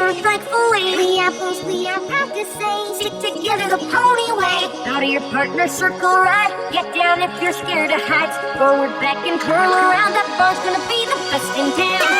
Sounds like Foley. We are proud to say, stick together the pony way. Out of your partner, circle right. Get down if you're scared of heights. Forward, back, and curl around. That bar's gonna be the best in town.